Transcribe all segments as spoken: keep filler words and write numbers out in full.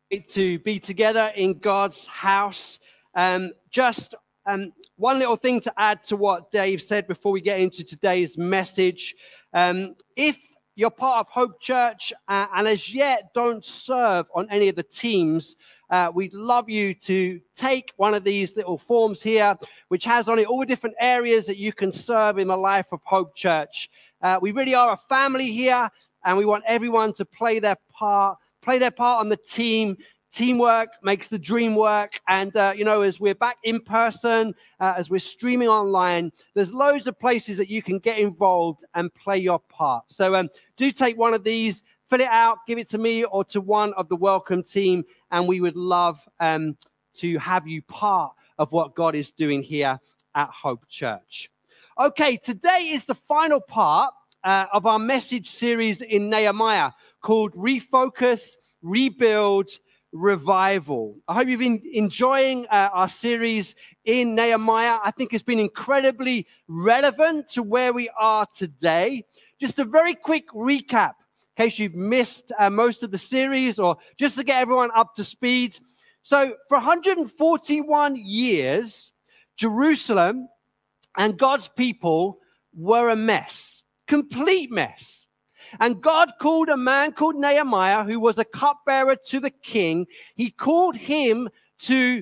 Great to be together in God's house. Um, just um, one little thing to add to what Dave said before we get into today's message. Um, if you're part of Hope Church uh, and as yet don't serve on any of the teams, uh, we'd love you to take one of these little forms here, which has on it all the different areas that you can serve in the life of Hope Church. Uh, we really are a family here, and we want everyone to play their part. Play their part on the team. Teamwork makes the dream work. And, uh, you know, as we're back in person, uh, as we're streaming online, there's loads of places that you can get involved and play your part. So um, do take one of these, fill it out, give it to me or to one of the welcome team. And we would love um, to have you part of what God is doing here at Hope Church. Okay, today is the final part uh, of our message series in Nehemiah, called Refocus, Rebuild, Revival. I hope you've been enjoying uh, our series in Nehemiah. I think it's been incredibly relevant to where we are today. Just a very quick recap, in case you've missed uh, most of the series, or just to get everyone up to speed. So for one hundred forty-one years, Jerusalem and God's people were a mess, complete mess. And God called a man called Nehemiah, who was a cupbearer to the king. He called him to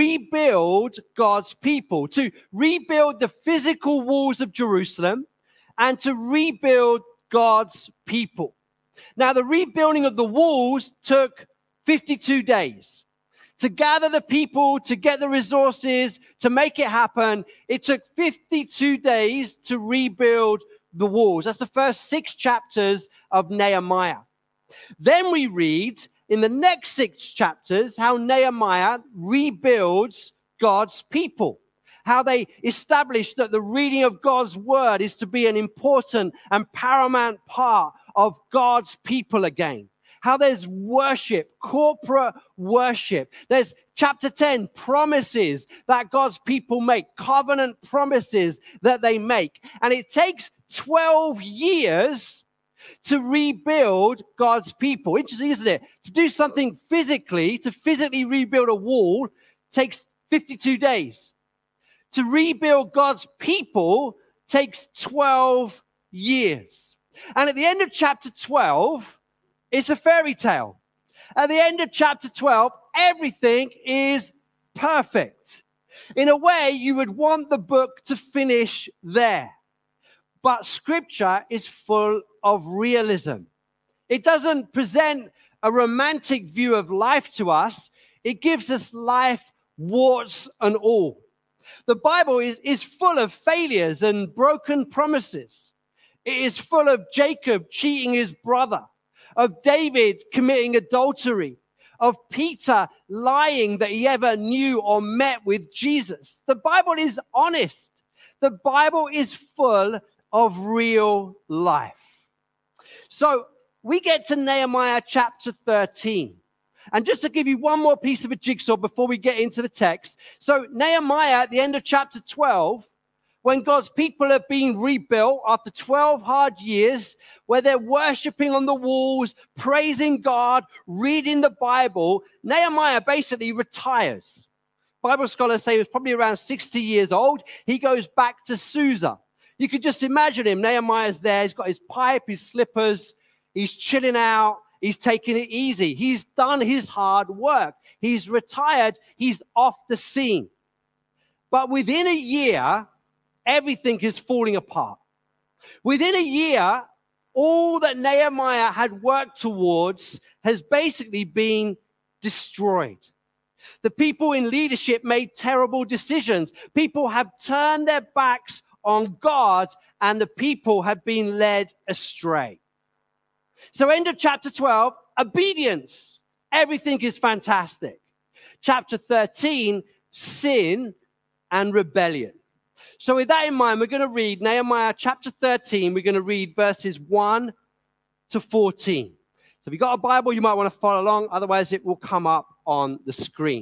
rebuild God's people, to rebuild the physical walls of Jerusalem, and to rebuild God's people. Now, the rebuilding of the walls took fifty-two days. To gather the people, to get the resources, to make it happen, it took fifty-two days to rebuild the walls. That's the first six chapters of Nehemiah. Then we read in the next six chapters how Nehemiah rebuilds God's people, how they establish that the reading of God's word is to be an important and paramount part of God's people again. How there's worship, corporate worship. There's chapter ten, promises that God's people make, covenant promises that they make. And it takes twelve years to rebuild God's people. Interesting, isn't it? To do something physically, to physically rebuild a wall, takes fifty-two days. To rebuild God's people takes twelve years. And at the end of chapter twelve, it's a fairy tale. At the end of chapter twelve, everything is perfect. In a way, you would want the book to finish there. But Scripture is full of realism. It doesn't present a romantic view of life to us. It gives us life, warts and all. The Bible is, is full of failures and broken promises. It is full of Jacob cheating his brother, of David committing adultery, of Peter lying that he ever knew or met with Jesus. The Bible is honest. The Bible is full of real life. So we get to Nehemiah chapter thirteen. And just to give you one more piece of a jigsaw before we get into the text. So Nehemiah at the end of chapter twelve, when God's people are being rebuilt after twelve hard years, where they're worshiping on the walls, praising God, reading the Bible, Nehemiah basically retires. Bible scholars say he was probably around sixty years old. He goes back to Susa. You could just imagine him. Nehemiah's there. He's got his pipe, his slippers. He's chilling out. He's taking it easy. He's done his hard work. He's retired. He's off the scene. But within a year, everything is falling apart. Within a year, all that Nehemiah had worked towards has basically been destroyed. The people in leadership made terrible decisions. People have turned their backs on God, and the people have been led astray. So end of chapter twelve, obedience. Everything is fantastic. Chapter thirteen, sin and rebellion. So with that in mind, we're going to read Nehemiah chapter thirteen. We're going to read verses one to fourteen. So if you've got a Bible, you might want to follow along. Otherwise, it will come up on the screen.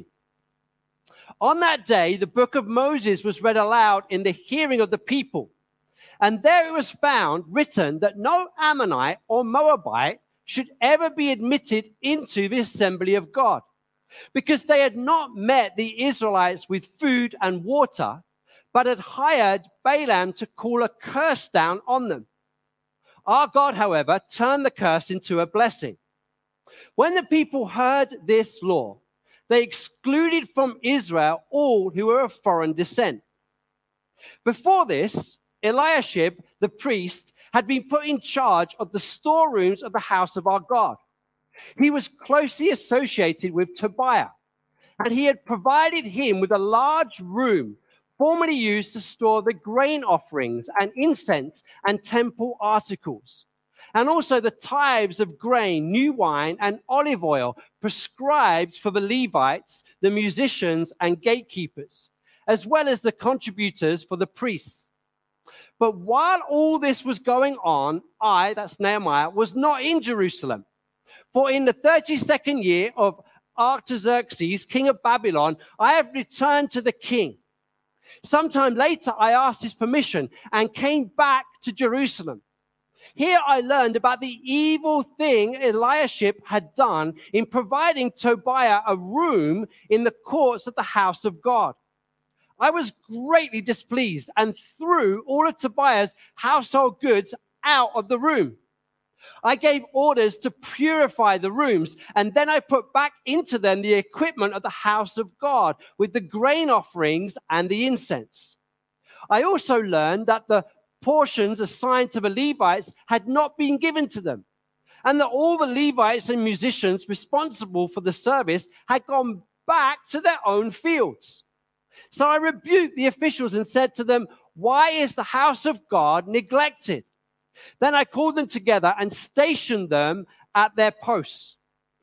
On that day, the book of Moses was read aloud in the hearing of the people. And there it was found written that no Ammonite or Moabite should ever be admitted into the assembly of God, because they had not met the Israelites with food and water, but had hired Balaam to call a curse down on them. Our God, however, turned the curse into a blessing. When the people heard this law, they excluded from Israel all who were of foreign descent. Before this, Eliashib, the priest, had been put in charge of the storerooms of the house of our God. He was closely associated with Tobiah, and he had provided him with a large room formerly used to store the grain offerings and incense and temple articles, and also the tithes of grain, new wine, and olive oil prescribed for the Levites, the musicians, and gatekeepers, as well as the contributors for the priests. But while all this was going on, I, that's Nehemiah, was not in Jerusalem. For in the thirty-second year of Artaxerxes, king of Babylon, I have returned to the king. Sometime later, I asked his permission and came back to Jerusalem. Here I learned about the evil thing Eliashib had done in providing Tobiah a room in the courts of the house of God. I was greatly displeased and threw all of Tobiah's household goods out of the room. I gave orders to purify the rooms, and then I put back into them the equipment of the house of God with the grain offerings and the incense. I also learned that the portions assigned to the Levites had not been given to them, and that all the Levites and musicians responsible for the service had gone back to their own fields. So I rebuked the officials and said to them, "Why is the house of God neglected?" Then I called them together and stationed them at their posts.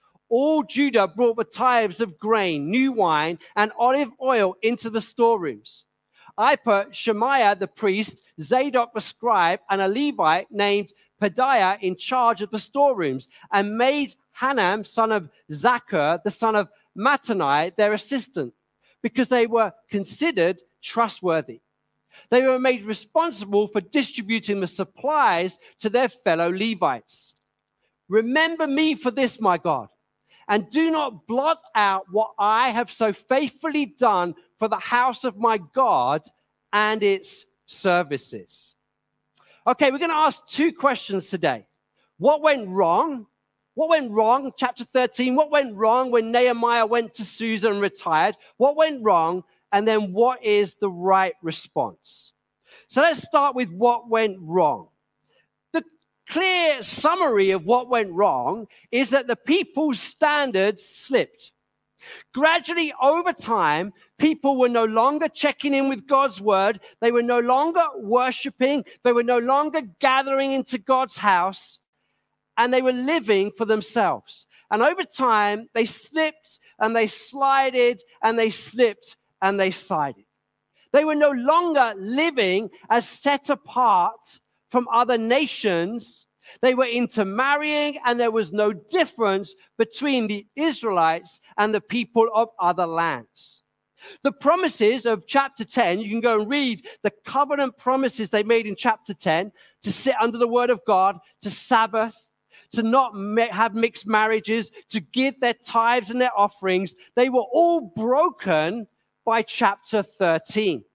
All Judah brought the tithes of grain, new wine, and olive oil into the storerooms. I put Shemaiah the priest, Zadok the scribe, and a Levite named Pedaiah in charge of the storerooms, and made Hanam, son of Zaccur, the son of Mattanai, their assistant, because they were considered trustworthy. They were made responsible for distributing the supplies to their fellow Levites. Remember me for this, my God, and do not blot out what I have so faithfully done for the house of my God and its services. Okay, we're going to ask two questions today. What went wrong? What went wrong? Chapter thirteen, what went wrong when Nehemiah went to Susa and retired? What went wrong? And then what is the right response? So let's start with what went wrong. The clear summary of what went wrong is that the people's standards slipped. Gradually, over time, people were no longer checking in with God's word. They were no longer worshiping. They were no longer gathering into God's house. And they were living for themselves. And over time, they slipped and they slided and they slipped and they sided. They were no longer living as set apart from other nations. They were intermarrying, and there was no difference between the Israelites and the people of other lands. The promises of chapter ten, you can go and read the covenant promises they made in chapter ten, to sit under the word of God, to Sabbath, to not have mixed marriages, to give their tithes and their offerings. They were all broken by chapter thirteen.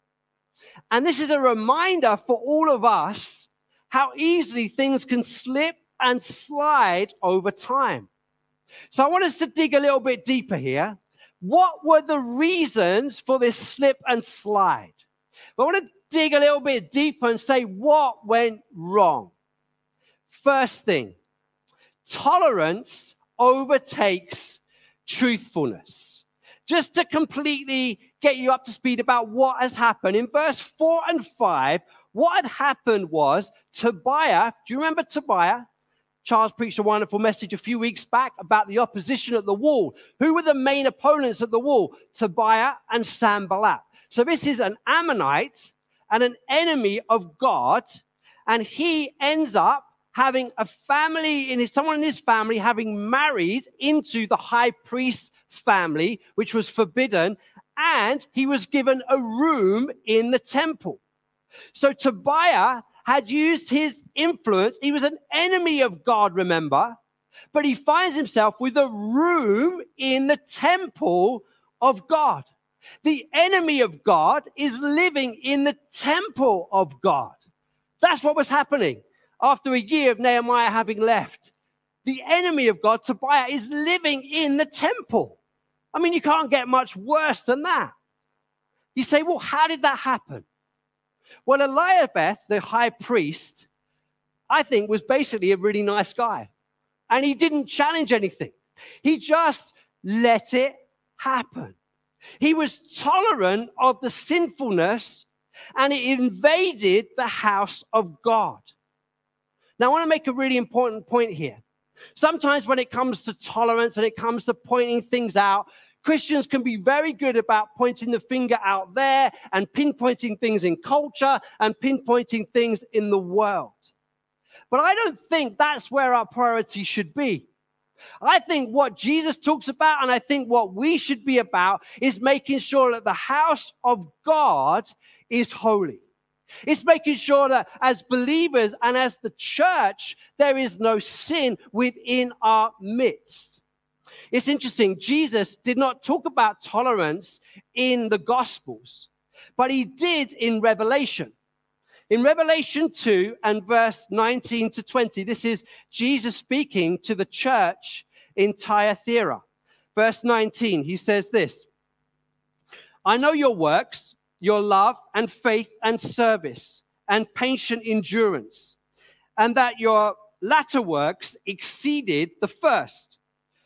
And this is a reminder for all of us how easily things can slip and slide over time. So I want us to dig a little bit deeper here. What were the reasons for this slip and slide? I want to dig a little bit deeper and say what went wrong. First thing, tolerance overtakes truthfulness. Just to completely get you up to speed about what has happened, in verse four and five, what had happened was Tobiah, do you remember Tobiah? Charles preached a wonderful message a few weeks back about the opposition at the wall. Who were the main opponents at the wall? Tobiah and Sanballat. So this is an Ammonite and an enemy of God, and he ends up having a family, in his, someone in his family having married into the high priest's family, which was forbidden, and he was given a room in the temple. So Tobiah had used his influence. He was an enemy of God, remember, but he finds himself with a room in the temple of God. The enemy of God is living in the temple of God. That's what was happening after a year of Nehemiah having left. The enemy of God, Tobiah, is living in the temple. I mean, you can't get much worse than that. You say, well, how did that happen? Well, Eliabeth, the high priest, I think was basically a really nice guy. And he didn't challenge anything. He just let it happen. He was tolerant of the sinfulness, and it invaded the house of God. Now, I want to make a really important point here. Sometimes when it comes to tolerance and it comes to pointing things out, Christians can be very good about pointing the finger out there and pinpointing things in culture and pinpointing things in the world. But I don't think that's where our priority should be. I think what Jesus talks about, and I think what we should be about, is making sure that the house of God is holy. It's making sure that as believers and as the church, there is no sin within our midst. It's interesting, Jesus did not talk about tolerance in the Gospels, but he did in Revelation. In Revelation two and verse nineteen to twenty, this is Jesus speaking to the church in Thyatira. Verse nineteen, he says this, I know your works, your love and faith and service and patient endurance, and that your latter works exceeded the first.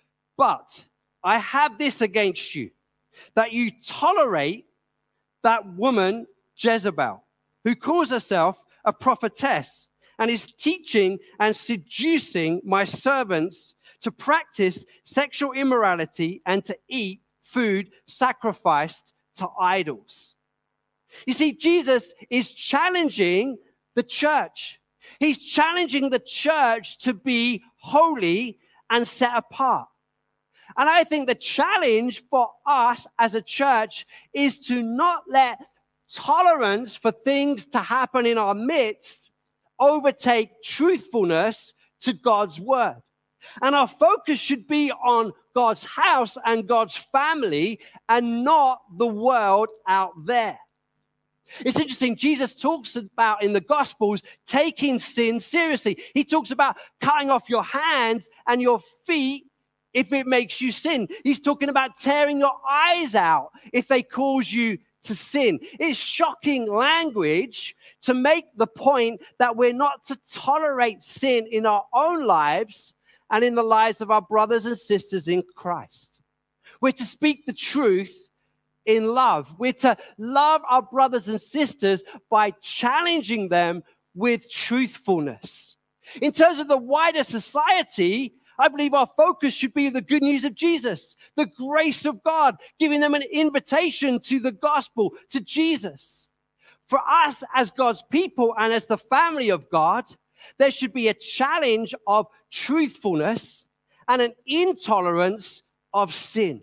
But I have this against you, that you tolerate that woman Jezebel, who calls herself a prophetess and is teaching and seducing my servants to practice sexual immorality and to eat food sacrificed to idols. You see, Jesus is challenging the church. He's challenging the church to be holy and set apart. And I think the challenge for us as a church is to not let tolerance for things to happen in our midst overtake truthfulness to God's word. And our focus should be on God's house and God's family and not the world out there. It's interesting, Jesus talks about in the Gospels taking sin seriously. He talks about cutting off your hands and your feet if it makes you sin. He's talking about tearing your eyes out if they cause you to sin. It's shocking language to make the point that we're not to tolerate sin in our own lives and in the lives of our brothers and sisters in Christ. We're to speak the truth in love. We're to love our brothers and sisters by challenging them with truthfulness. In terms of the wider society, I believe our focus should be the good news of Jesus, the grace of God, giving them an invitation to the gospel, to Jesus. For us as God's people and as the family of God, there should be a challenge of truthfulness and an intolerance of sin.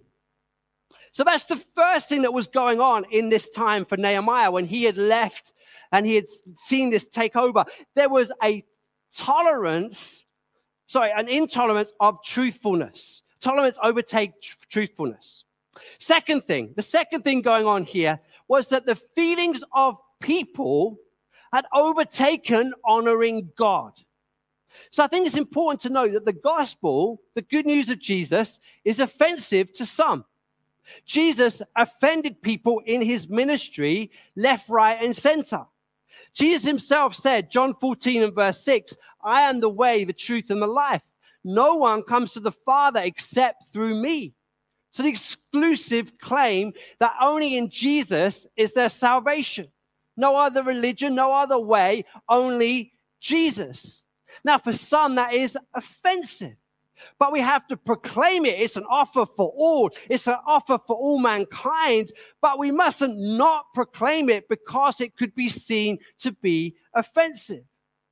So that's the first thing that was going on in this time for Nehemiah when he had left and he had seen this take over. There was a tolerance, sorry, an intolerance of truthfulness. Tolerance overtake tr- truthfulness. Second thing, the second thing going on here was that the feelings of people had overtaken honoring God. So I think it's important to know that the gospel, the good news of Jesus, is offensive to some. Jesus offended people in his ministry, left, right, and center. Jesus himself said, John fourteen and verse six, I am the way, the truth, and the life. No one comes to the Father except through me. So the exclusive claim that only in Jesus is there salvation. No other religion, no other way, only Jesus. Now, for some, that is offensive. But we have to proclaim it. It's an offer for all. It's an offer for all mankind. But we mustn't not proclaim it because it could be seen to be offensive.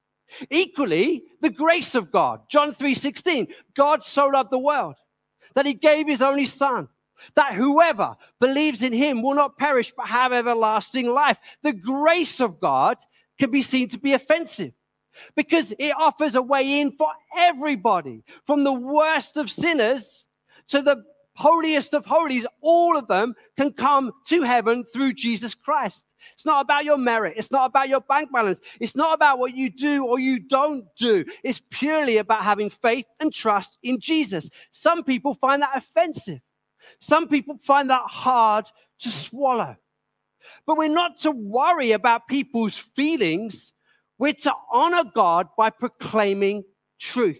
Equally, the grace of God. John three sixteen, God so loved the world that he gave his only son, that whoever believes in him will not perish but have everlasting life. The grace of God can be seen to be offensive. because it offers a way in for everybody, from the worst of sinners to the holiest of holies. All of them can come to heaven through Jesus Christ. It's not about your merit. It's not about your bank balance. It's not about what you do or you don't do. It's purely about having faith and trust in Jesus. Some people find that offensive. Some people find that hard to swallow. But we're not to worry about people's feelings. We're to honor God by proclaiming truth.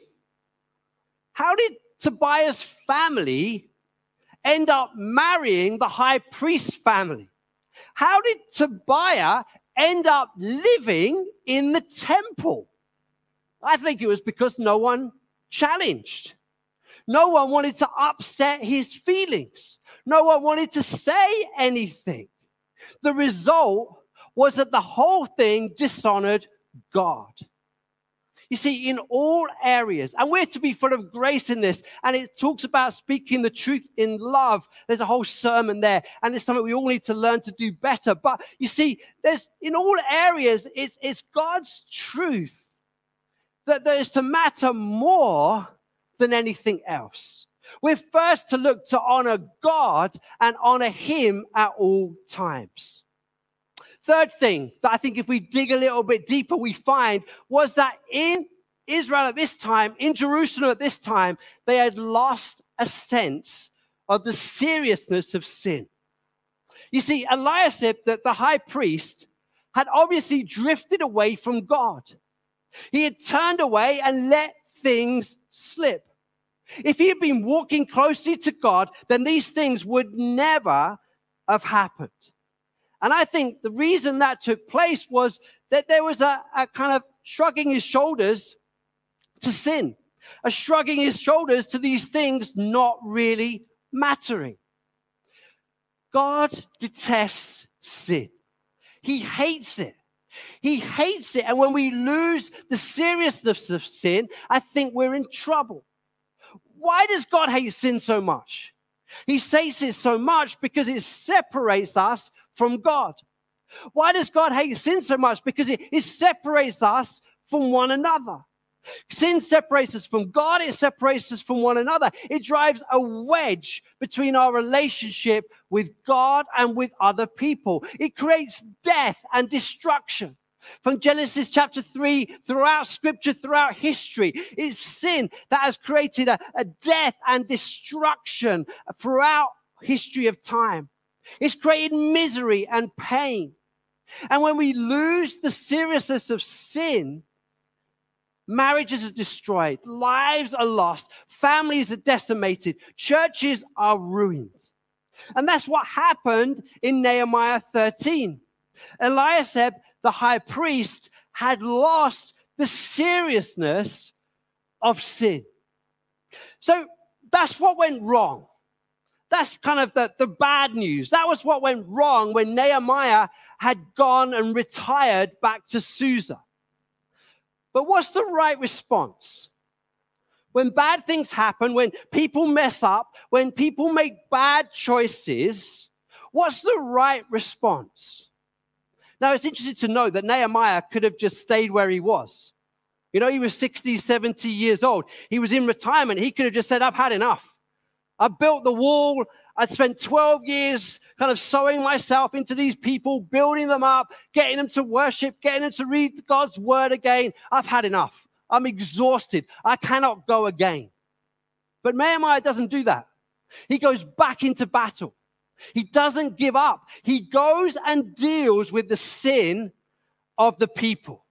How did Tobiah's family end up marrying the high priest's family? How did Tobiah end up living in the temple? I think it was because no one challenged. No one wanted to upset his feelings. No one wanted to say anything. The result was that the whole thing dishonored God. You see, in all areas, and we're to be full of grace in this, and it talks about speaking the truth in love. There's a whole sermon there, and it's something we all need to learn to do better. But you see, there's in all areas, it's, it's God's truth that, that is to matter more than anything else. We're first to look to honor God and honor him at all times. Third thing that I think if we dig a little bit deeper, we find was that in Israel at this time, in Jerusalem at this time, they had lost a sense of the seriousness of sin. You see, Eliashib, the, the high priest, had obviously drifted away from God. He had turned away and let things slip. If he had been walking closely to God, then these things would never have happened. And I think the reason that took place was that there was a, a kind of shrugging his shoulders to sin, a shrugging his shoulders to these things not really mattering. God detests sin. He hates it. He hates it. And when we lose the seriousness of sin, I think we're in trouble. Why does God hate sin so much? He hates it so much because it separates us from God. Why does God hate sin so much? Because it, it separates us from one another. Sin separates us from God. It separates us from one another. It drives a wedge between our relationship with God and with other people. It creates death and destruction. From Genesis chapter three, throughout scripture, throughout history, it's sin that has created a, a death and destruction throughout history of time. It's created misery and pain. And when we lose the seriousness of sin, marriages are destroyed, lives are lost, families are decimated, churches are ruined. And that's what happened in Nehemiah thirteen. Eliashib, the high priest, had lost the seriousness of sin. So that's what went wrong. That's kind of the, the bad news. That was what went wrong when Nehemiah had gone and retired back to Susa. But what's the right response? When bad things happen, when people mess up, when people make bad choices, what's the right response? Now, it's interesting to know that Nehemiah could have just stayed where he was. You know, he was sixty, seventy years old. He was in retirement. He could have just said, I've had enough. I built the wall. I spent twelve years kind of sowing myself into these people, building them up, getting them to worship, getting them to read God's word again. I've had enough. I'm exhausted. I cannot go again. But Nehemiah doesn't do that. He goes back into battle. He doesn't give up. He goes and deals with the sin of the people.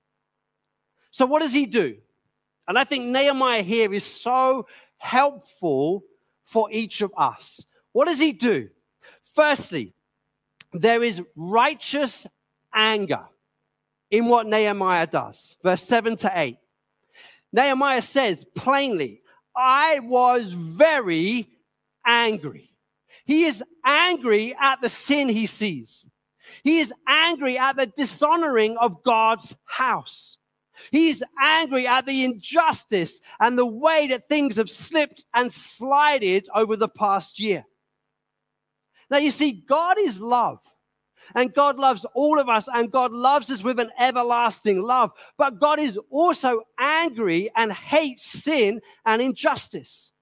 So what does he do? And I think Nehemiah here is so helpful for each of us. What does he do? Firstly, there is righteous anger in what Nehemiah does. Verse seven to eight. Nehemiah says plainly, I was very angry. He is angry at the sin he sees. He is angry at the dishonoring of God's house. He is angry at the injustice and the way that things have slipped and slided over the past year. Now, you see, God is love. And God loves all of us, and God loves us with an everlasting love. But God is also angry and hates sin and injustice.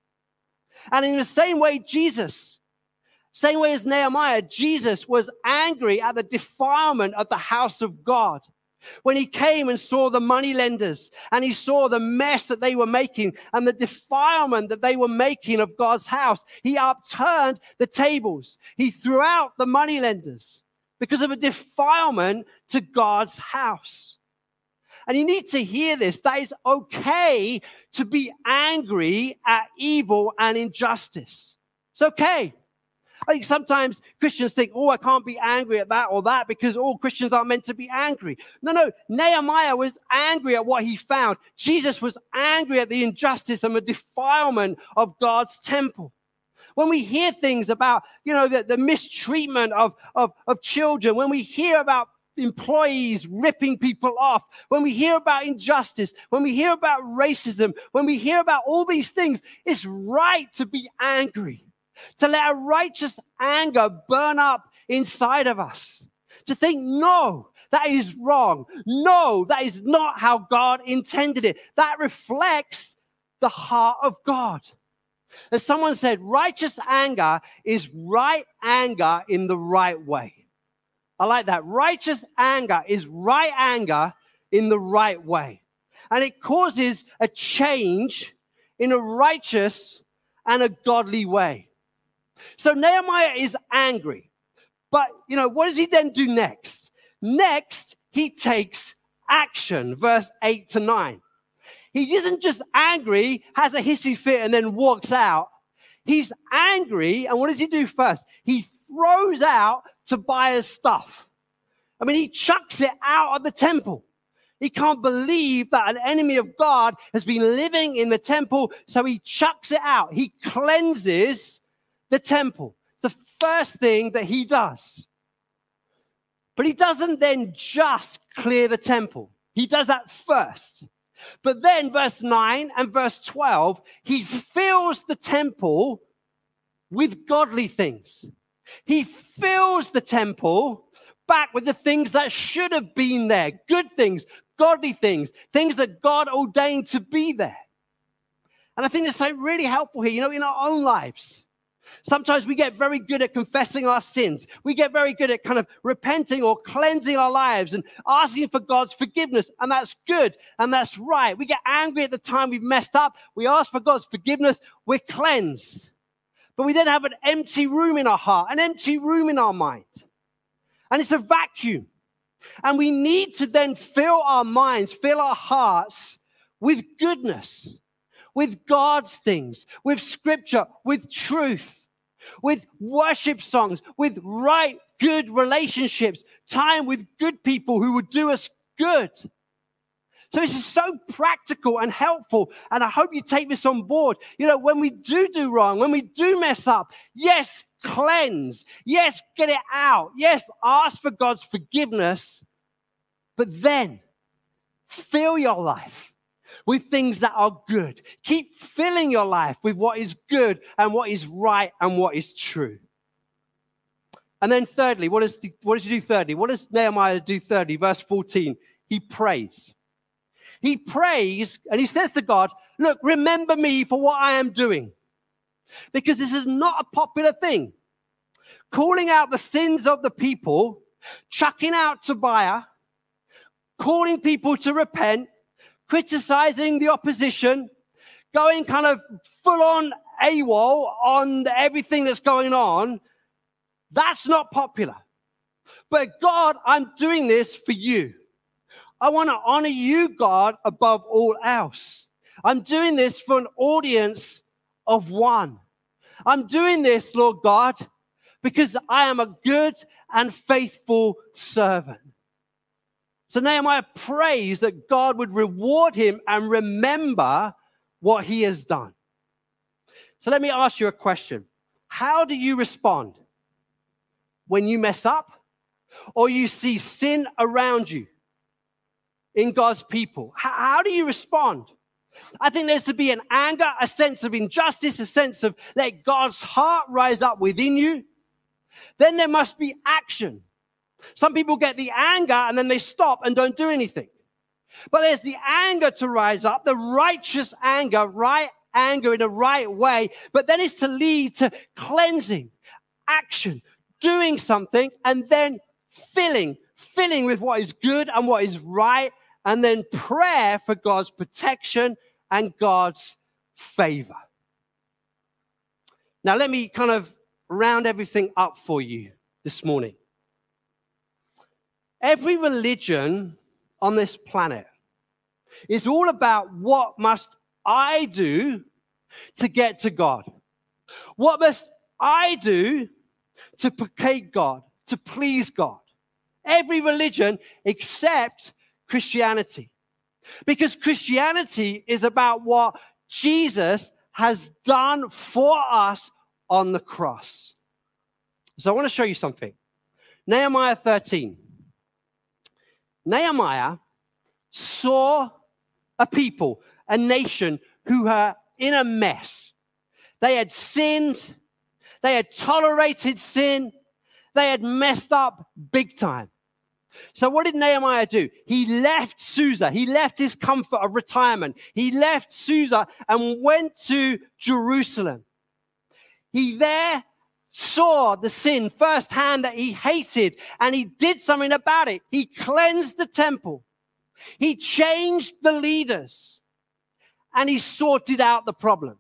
And in the same way, Jesus, same way as Nehemiah, Jesus was angry at the defilement of the house of God. When he came and saw the moneylenders, and he saw the mess that they were making and the defilement that they were making of God's house, he upturned the tables. He threw out the moneylenders because of a defilement to God's house. And you need to hear this. That it's okay to be angry at evil and injustice. It's okay. I think sometimes Christians think, oh, I can't be angry at that or that because all Christians are meant to be angry. No, no. Nehemiah was angry at what he found. Jesus was angry at the injustice and the defilement of God's temple. When we hear things about, you know, the, the mistreatment of, of, of children, when we hear about employees ripping people off, when we hear about injustice, when we hear about racism, when we hear about all these things, it's right to be angry. To let a righteous anger burn up inside of us. To think, no, that is wrong. No, that is not how God intended it. That reflects the heart of God. As someone said, righteous anger is right anger in the right way. I like that. Righteous anger is right anger in the right way. And it causes a change in a righteous and a godly way. So Nehemiah is angry. But, you know, what does he then do next? Next, he takes action, verse eight to nine. He isn't just angry, has a hissy fit, and then walks out. He's angry, and what does he do first? He throws out Tobiah's stuff. I mean, he chucks it out of the temple. He can't believe that an enemy of God has been living in the temple, so he chucks it out. He cleanses the temple. It's the first thing that he does. But he doesn't then just clear the temple. He does that first. But then verse nine and verse twelve, he fills the temple with godly things. He fills the temple back with the things that should have been there. Good things, godly things, things that God ordained to be there. And I think that's so really helpful here, you know, in our own lives. Sometimes we get very good at confessing our sins. We get very good at kind of repenting or cleansing our lives and asking for God's forgiveness. And that's good. And that's right. We get angry at the time we've messed up. We ask for God's forgiveness. We're cleansed. But we then have an empty room in our heart, an empty room in our mind. And it's a vacuum. And we need to then fill our minds, fill our hearts with goodness, with God's things, with scripture, with truth, with worship songs, with right, good relationships, time with good people who would do us good. So this is so practical and helpful, and I hope you take this on board. You know, when we do do wrong, when we do mess up, yes, cleanse. Yes, get it out. Yes, ask for God's forgiveness, but then fill your life with things that are good. Keep filling your life with what is good and what is right and what is true. And then thirdly, what does, the, what does he do thirdly? What does Nehemiah do thirdly? Verse fourteen, he prays. He prays and he says to God, look, remember me for what I am doing. Because this is not a popular thing. Calling out the sins of the people, chucking out Tobiah, calling people to repent, criticizing the opposition, going kind of full on AWOL on everything that's going on. That's not popular. But God, I'm doing this for you. I want to honor you, God, above all else. I'm doing this for an audience of one. I'm doing this, Lord God, because I am a good and faithful servant. So Nehemiah prays that God would reward him and remember what he has done. So let me ask you a question. How do you respond when you mess up or you see sin around you in God's people? How, how do you respond? I think there's to be an anger, a sense of injustice, a sense of let God's heart rise up within you. Then there must be action. Some people get the anger and then they stop and don't do anything. But there's the anger to rise up, the righteous anger, right anger in a right way. But then it's to lead to cleansing, action, doing something, and then filling, filling with what is good and what is right, and then prayer for God's protection and God's favor. Now, let me kind of round everything up for you this morning. Every religion on this planet is all about what must I do to get to God? What must I do to placate God, to please God? Every religion except Christianity. Because Christianity is about what Jesus has done for us on the cross. So I want to show you something. Nehemiah thirteen. Nehemiah saw a people, a nation who were in a mess. They had sinned. They had tolerated sin. They had messed up big time. So what did Nehemiah do? He left Susa. He left his comfort of retirement. He left Susa and went to Jerusalem. He there saw the sin firsthand that he hated, and he did something about it. He cleansed the temple. He changed the leaders, and he sorted out the problem.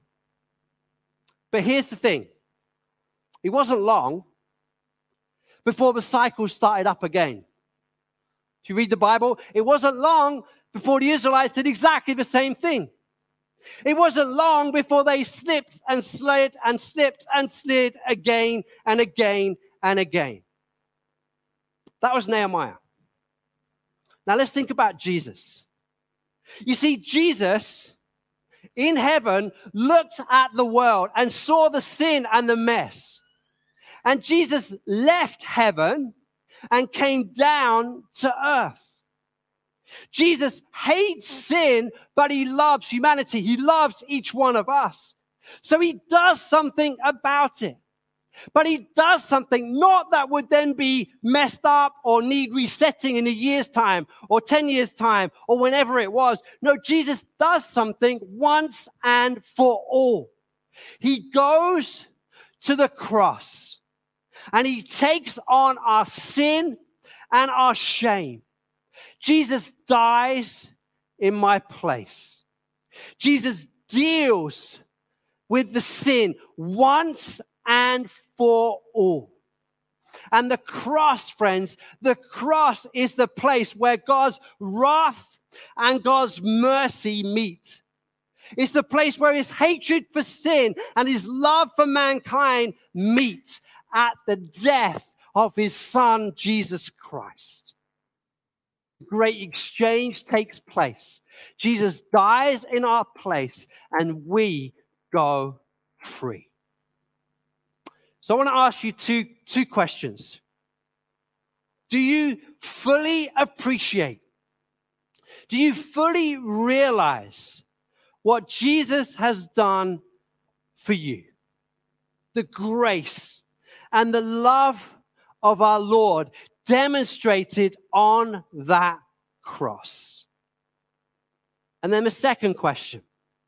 But here's the thing. It wasn't long before the cycle started up again. If you read the Bible, it wasn't long before the Israelites did exactly the same thing. It wasn't long before they slipped and slid and slipped and slid again and again and again. That was Nehemiah. Now let's think about Jesus. You see, Jesus in heaven looked at the world and saw the sin and the mess. And Jesus left heaven and came down to earth. Jesus hates sin, but he loves humanity. He loves each one of us. So he does something about it. But he does something not that would then be messed up or need resetting in a year's time or ten years' time or whenever it was. No, Jesus does something once and for all. He goes to the cross and he takes on our sin and our shame. Jesus dies in my place. Jesus deals with the sin once and for all. And the cross, friends, the cross is the place where God's wrath and God's mercy meet. It's the place where his hatred for sin and his love for mankind meet at the death of his Son, Jesus Christ. Great exchange takes place. Jesus dies in our place and we go free. So I want to ask you two, two questions. Do you fully appreciate, do you fully realize what Jesus has done for you? The grace and the love of our Lord demonstrated on that cross. And then the second question.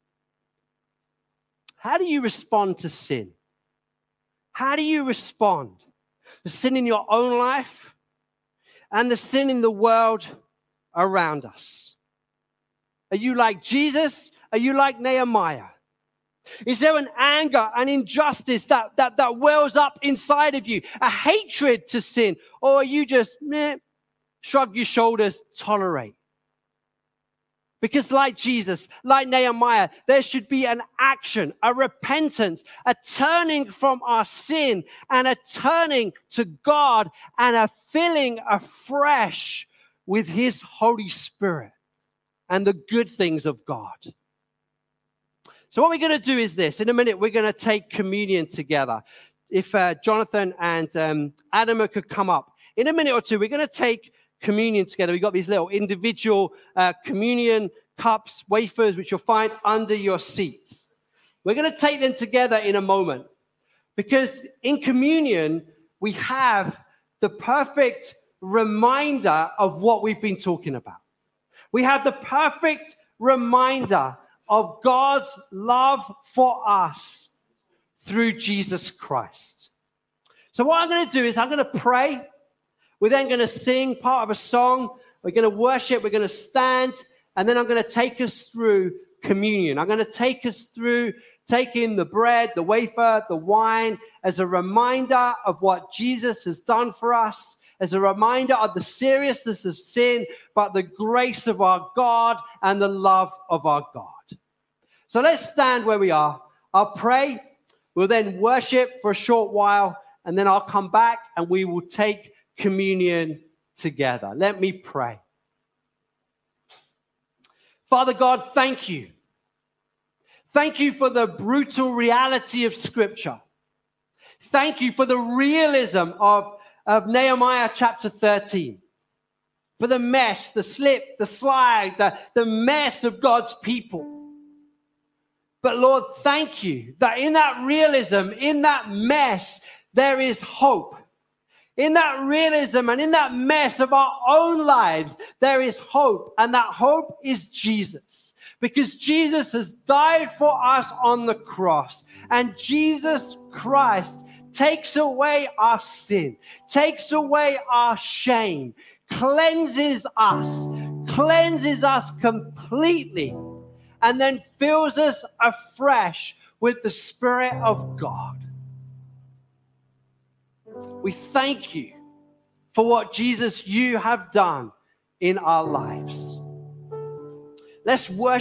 How do you respond to sin? How do you respond to sin in your own life and the sin in the world around us? Are you like Jesus? Are you like Nehemiah? Is there an anger, an injustice that, that, that wells up inside of you? A hatred to sin? Or are you just, meh, shrug your shoulders, tolerate? Because like Jesus, like Nehemiah, there should be an action, a repentance, a turning from our sin and a turning to God and a filling afresh with his Holy Spirit and the good things of God. So what we're going to do is this. In a minute, we're going to take communion together. If uh, Jonathan and um, Adam could come up. In a minute or two, we're going to take communion together. We've got these little individual uh, communion cups, wafers, which you'll find under your seats. We're going to take them together in a moment. Because in communion, we have the perfect reminder of what we've been talking about. We have the perfect reminder of God's love for us through Jesus Christ. So what I'm going to do is I'm going to pray. We're then going to sing part of a song. We're going to worship. We're going to stand. And then I'm going to take us through communion. I'm going to take us through taking the bread, the wafer, the wine as a reminder of what Jesus has done for us, as a reminder of the seriousness of sin, but the grace of our God and the love of our God. So let's stand where we are. I'll pray. We'll then worship for a short while, and then I'll come back and we will take communion together. Let me pray. Father God, thank you. Thank you for the brutal reality of Scripture. Thank you for the realism of, of Nehemiah chapter thirteen. For the mess, the slip, the slide, the, the mess of God's people. But Lord, thank you that in that realism, in that mess, there is hope. In that realism and in that mess of our own lives, there is hope. And that hope is Jesus. Because Jesus has died for us on the cross. And Jesus Christ takes away our sin, takes away our shame, cleanses us, cleanses us completely, and then fills us afresh with the Spirit of God. We thank you for what, Jesus, you have done in our lives. Let's worship.